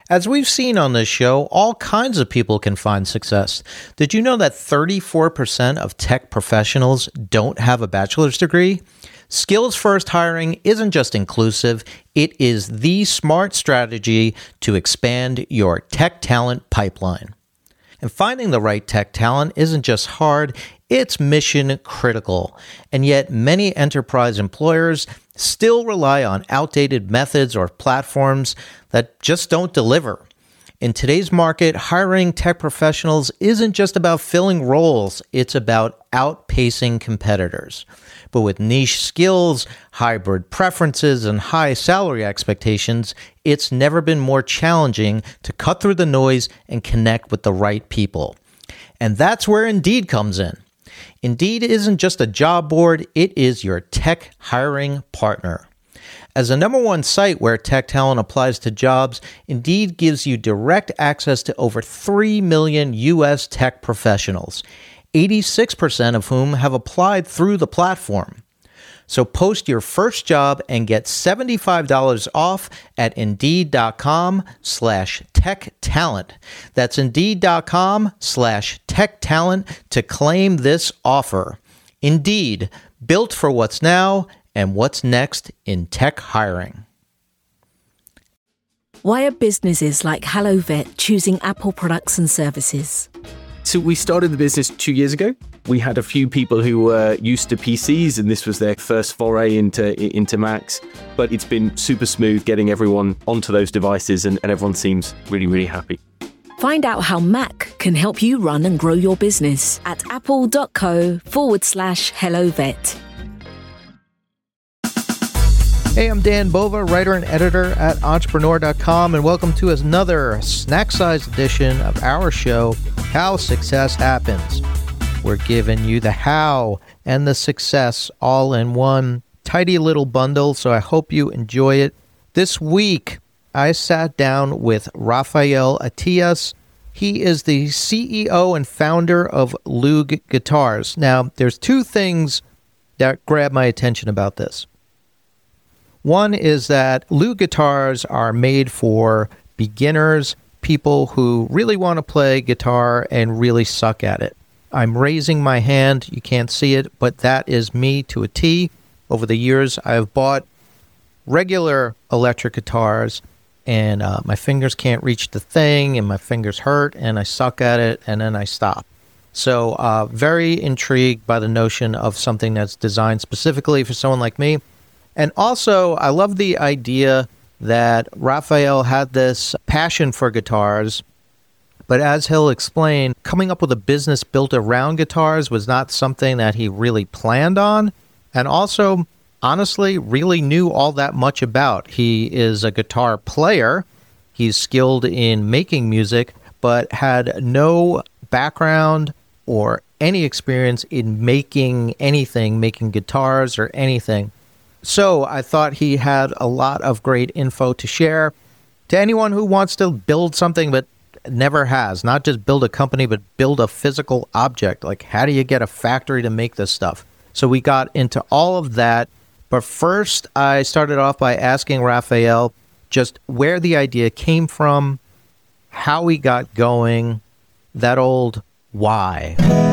As we've seen on this show, all kinds of people can find success. Did you know that 34% of tech professionals don't have a bachelor's degree? Skills-first hiring isn't just inclusive, it is the smart strategy to expand your tech talent pipeline. And finding the right tech talent isn't just hard, it's mission critical. And yet many enterprise employers still rely on outdated methods or platforms that just don't deliver. In today's market, hiring tech professionals isn't just about filling roles, it's about outpacing competitors. But with niche skills, hybrid preferences, and high salary expectations, it's never been more challenging to cut through the noise and connect with the right people. And that's where Indeed comes in. Indeed isn't just a job board, it is your tech hiring partner. As the number one site where tech talent applies to jobs, Indeed gives you direct access to over 3 million U.S. tech professionals, 86% of whom have applied through the platform. So post your first job and get $75 off at Indeed.com/tech talent. That's Indeed.com/tech talent to claim this offer. Indeed, built for what's now and what's next in tech hiring. Why are businesses like HelloVet choosing Apple products and services? So we started the business 2 years ago. We had a few people who were used to PCs and this was their first foray into Macs. But it's been super smooth getting everyone onto those devices and everyone seems really, really happy. Find out how Mac can help you run and grow your business at apple.co/HelloVet. Hey, I'm Dan Bova, writer and editor at Entrepreneur.com, and welcome to another snack-sized edition of our show, How Success Happens. We're giving you the how and the success all in one tidy little bundle, so I hope you enjoy it. This week, I sat down with Rafael Attias. He is the CEO and founder of Loog Guitars. Now, there's two things that grab my attention about this. One is that Loog guitars are made for beginners, people who really want to play guitar and really suck at it. I'm raising my hand, you can't see it, but that is me to a T. Over the years, I've bought regular electric guitars, and my fingers can't reach the thing, and my fingers hurt, and I suck at it, and then I stop. So very intrigued by the notion of something that's designed specifically for someone like me. And also, I love the idea that Rafael had this passion for guitars, but as he'll explain, coming up with a business built around guitars was not something that he really planned on, and also, honestly, really knew all that much about. He is a guitar player, he's skilled in making music, but had no background or any experience in making anything, making guitars or anything. So I thought he had a lot of great info to share to anyone who wants to build something but never has. Not just build a company, but build a physical object. Like, how do you get a factory to make this stuff? So we got into all of that. But first, I started off by asking Rafael just where the idea came from, how we got going, that old why.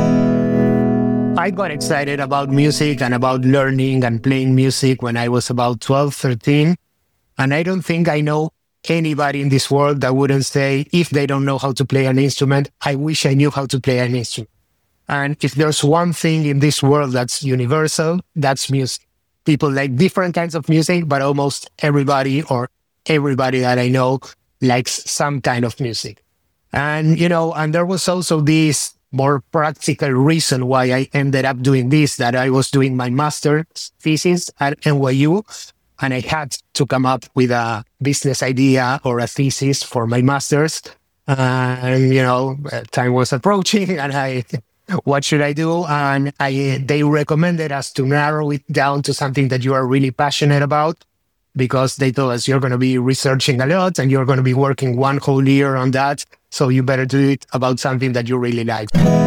I got excited about music and about learning and playing music when I was about 12, 13. And I don't think I know anybody in this world that wouldn't say, if they don't know how to play an instrument, I wish I knew how to play an instrument. And if there's one thing in this world that's universal, that's music. People like different kinds of music, but almost everybody that I know likes some kind of music. And, and there was also this more practical reason why I ended up doing this, that I was doing my master's thesis at NYU, and I had to come up with a business idea or a thesis for my master's. And, time was approaching, and what should I do? And they recommended us to narrow it down to something that you are really passionate about, because they told us you're going to be researching a lot and you're going to be working one whole year on that. So you better do it about something that you really like.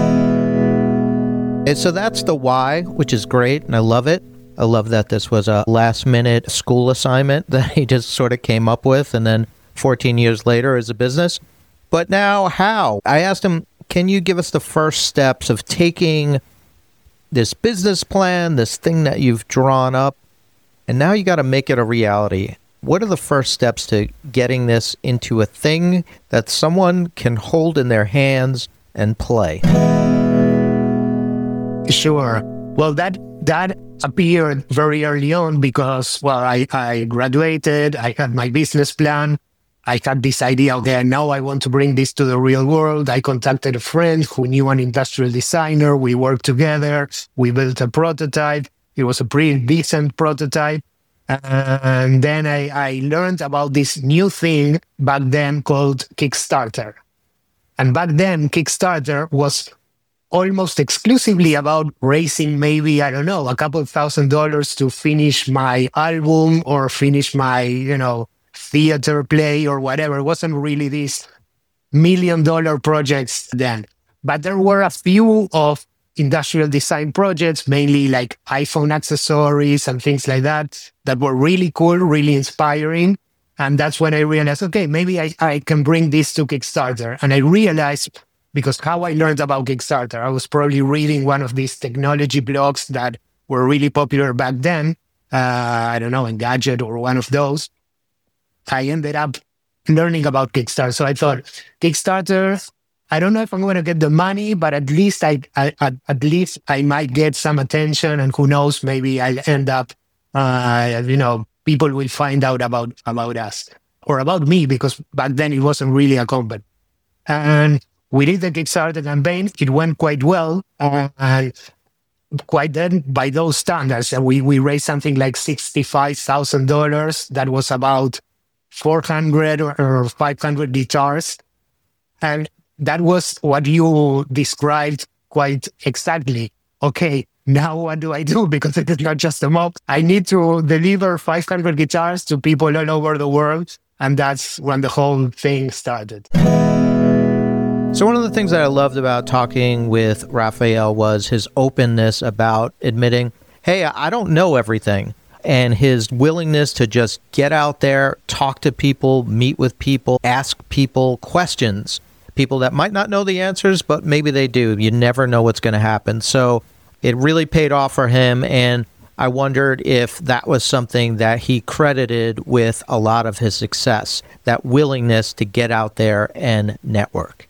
And so that's the why, which is great, and I love it. I love that this was a last-minute school assignment that he just sort of came up with and then 14 years later as a business. But now how? I asked him, can you give us the first steps of taking this business plan, this thing that you've drawn up, and now you got to make it a reality? What are the first steps to getting this into a thing that someone can hold in their hands and play? Sure. Well, that appeared very early on because, well, I graduated, I had my business plan, I had this idea, okay, now I want to bring this to the real world. I contacted a friend who knew an industrial designer. We worked together. We built a prototype. It was a pretty decent prototype. And then I learned about this new thing back then called Kickstarter. And back then, Kickstarter was almost exclusively about raising maybe, I don't know, a couple $1,000 to finish my album or finish my, theater play or whatever. It wasn't really these $1 million projects then. But there were a few of industrial design projects, mainly like iPhone accessories and things like that were really cool, really inspiring. And that's when I realized, okay, maybe I can bring this to Kickstarter. And I realized, because how I learned about Kickstarter, I was probably reading one of these technology blogs that were really popular back then. I don't know, Engadget or one of those. I ended up learning about Kickstarter. So I thought, Kickstarter, I don't know if I'm going to get the money, but at least at least I might get some attention, and who knows, maybe I'll end up, people will find out about us or about me, because back then it wasn't really a company. And we did the Kickstarter campaign. It went quite well, and quite then by those standards. And we raised something like $65,000. That was about 400 or 500 guitars. And that was what you described quite exactly. Okay, now what do I do? Because it is not just a mob. I need to deliver 500 guitars to people all over the world. And that's when the whole thing started. So one of the things that I loved about talking with Rafael was his openness about admitting, hey, I don't know everything. And his willingness to just get out there, talk to people, meet with people, ask people questions. People that might not know the answers, but maybe they do. You never know what's going to happen. So it really paid off for him. And I wondered if that was something that he credited with a lot of his success, that willingness to get out there and network.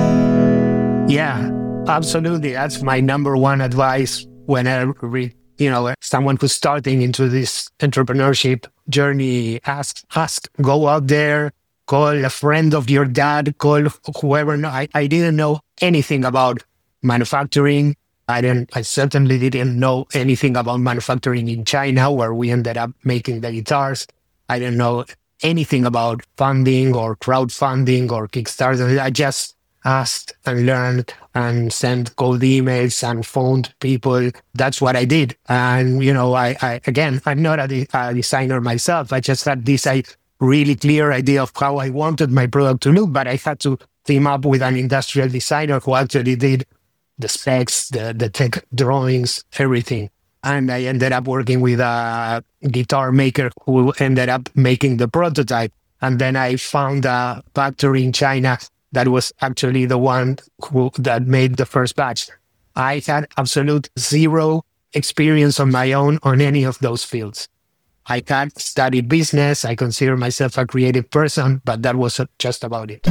Yeah, absolutely. That's my number one advice whenever someone who's starting into this entrepreneurship journey. Ask, go out there, call a friend of your dad, call whoever. No, I didn't know anything about manufacturing. I certainly didn't know anything about manufacturing in China, where we ended up making the guitars. I didn't know anything about funding or crowdfunding or Kickstarter. I just asked and learned and sent cold emails and phoned people. That's what I did. And, I'm not a designer myself. I just had this really clear idea of how I wanted my product to look, but I had to team up with an industrial designer who actually did the specs, the tech drawings, everything. And I ended up working with a guitar maker who ended up making the prototype. And then I found a factory in China that was actually the one that made the first batch. I had absolute zero experience on my own on any of those fields. I had studied business. I consider myself a creative person, but that was just about it.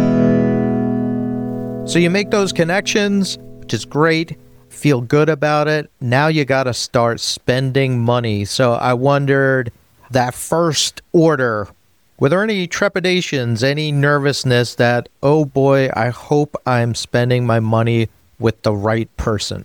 So you make those connections, which is great. Feel good about it. Now you got to start spending money. So I wondered, that first order, were there any trepidations, any nervousness that, oh boy, I hope I'm spending my money with the right person?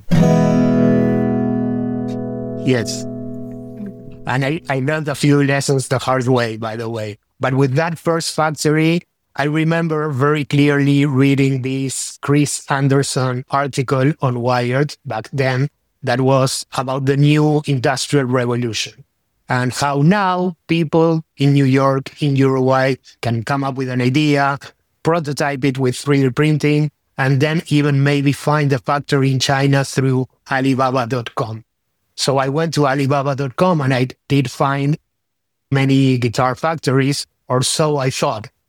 Yes. And I learned a few lessons the hard way, by the way. But with that first factory, I remember very clearly reading this Chris Anderson article on Wired back then that was about the new industrial revolution and how now people in New York, in Uruguay, can come up with an idea, prototype it with 3D printing, and then even maybe find a factory in China through Alibaba.com. So I went to Alibaba.com and I did find many guitar factories, or so I thought.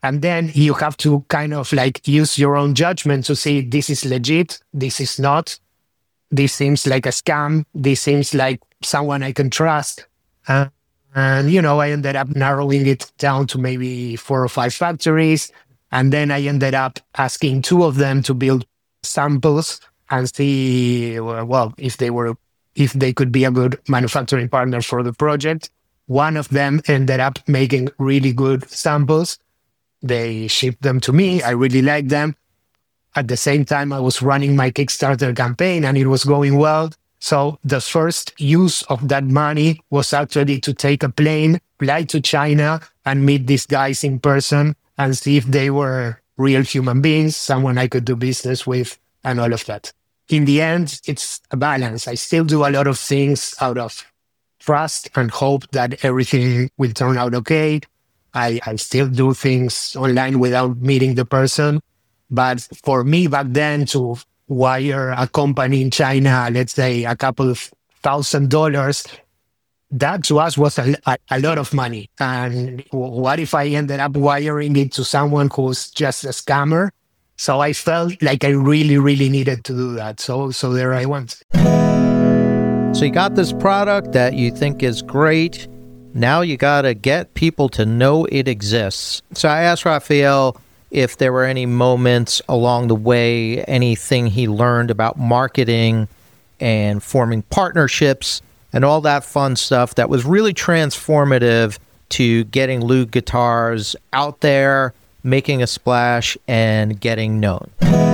And then you have to kind of like use your own judgment to say, this is legit, this is not, this seems like a scam, this seems like someone I can trust. And, you know, I ended up narrowing it down to maybe 4 or 5 factories. And then I ended up asking 2 of them to build samples and see, well, if they could be a good manufacturing partner for the project. One of them ended up making really good samples. They shipped them to me. I really liked them. At the same time, I was running my Kickstarter campaign and it was going well. So the first use of that money was actually to take a plane, fly to China and meet these guys in person and see if they were real human beings, someone I could do business with, and all of that. In the end, it's a balance. I still do a lot of things out of trust and hope that everything will turn out okay. I still do things online without meeting the person. But for me back then to wire a company in China, let's say a couple of $1,000, that to us was a lot of money. And what if I ended up wiring it to someone who's just a scammer? So I felt like I really, really needed to do that. So there I went. So you got this product that you think is great. Now you got to get people to know it exists. So I asked Rafael if there were any moments along the way, anything he learned about marketing and forming partnerships and all that fun stuff that was really transformative to getting Loog guitars out there, making a splash, and getting known.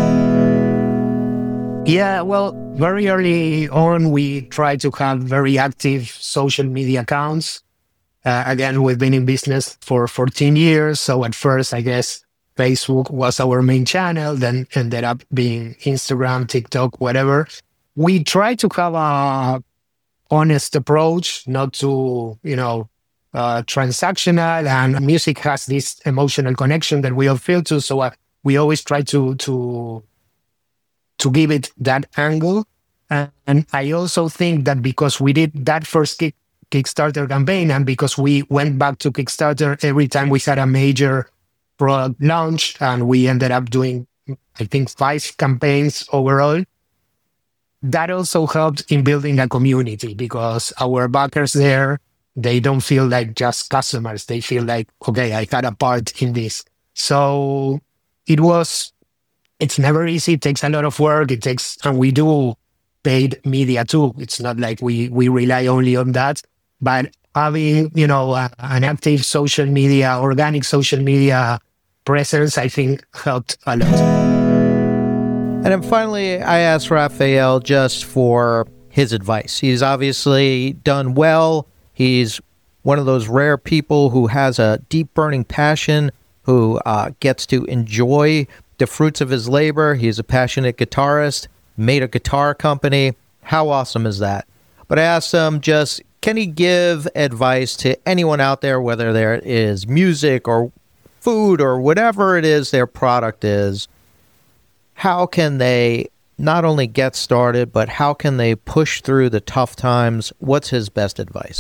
Yeah, well, very early on, we tried to have very active social media accounts. Again, we've been in business for 14 years. So at first, I guess, Facebook was our main channel, then ended up being Instagram, TikTok, whatever. We try to have a honest approach, not to, transactional, and music has this emotional connection that we all feel to. So we always try to give it that angle. And I also think that because we did that first Kickstarter campaign, and because we went back to Kickstarter every time we had a major product launch, and we ended up doing, I think, 5 campaigns overall. That also helped in building a community, because our backers there, they don't feel like just customers. They feel like, okay, I had a part in this. So it's never easy. It takes a lot of work. And we do paid media too. It's not like we rely only on that, but having, an active social media, organic social media presence, I think helped a lot. And then finally, I asked Rafael just for his advice. He's obviously done well. He's one of those rare people who has a deep burning passion, who gets to enjoy the fruits of his labor. He's a passionate guitarist, made a guitar company. How awesome is that? But I asked him just, can he give advice to anyone out there, whether there is music or food or whatever it is their product is? How can they not only get started, but how can they push through the tough times? What's his best advice?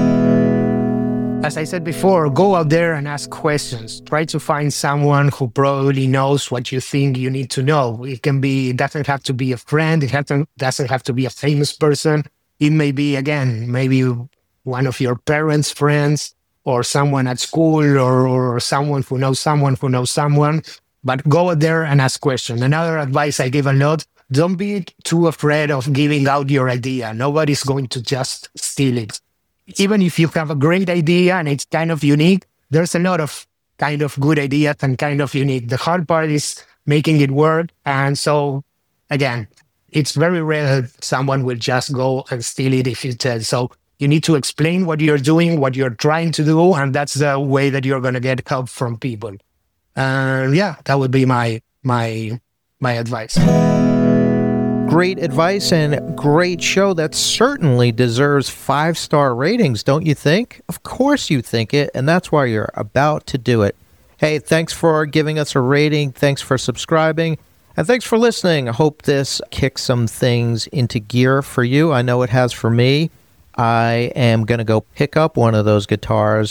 As I said before, go out there and ask questions. Try to find someone who probably knows what you think you need to know. It doesn't have to be a friend. It doesn't have to be a famous person. It may be, again, maybe one of your parents' friends, or someone at school, or someone who knows someone who knows someone. But go out there and ask questions. Another advice I give a lot, don't be too afraid of giving out your idea. Nobody's going to just steal it. Even if you have a great idea and it's kind of unique, there's a lot of kind of good ideas and kind of unique. The hard part is making it work. And so, again, it's very rare that someone will just go and steal it if you tell. So you need to explain what you're doing, what you're trying to do, and that's the way that you're going to get help from people. And that would be my advice. Great advice and great show that certainly deserves 5-star ratings, don't you think? Of course you think it, and that's why you're about to do it. Hey, thanks for giving us a rating. Thanks for subscribing. And thanks for listening. I hope this kicks some things into gear for you. I know it has for me. I am going to go pick up one of those guitars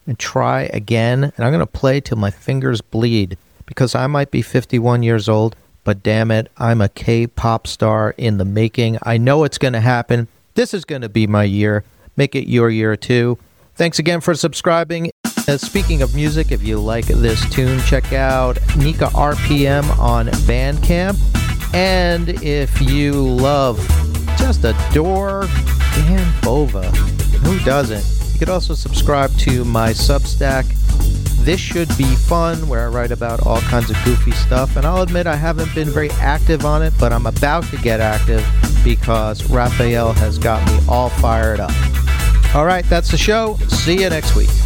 and try again. And I'm going to play till my fingers bleed, because I might be 51 years old, but damn it, I'm a K-pop star in the making. I know it's going to happen. This is going to be my year. Make it your year too. Thanks again for subscribing. Speaking of music, if you like this tune, check out Nika RPM on Bandcamp. And if you love, just adore Dan Bova, who doesn't? You could also subscribe to my Substack, This Should Be Fun, where I write about all kinds of goofy stuff. And I'll admit I haven't been very active on it, but I'm about to get active because Raphael has got me all fired up. All right, that's the show. See you next week.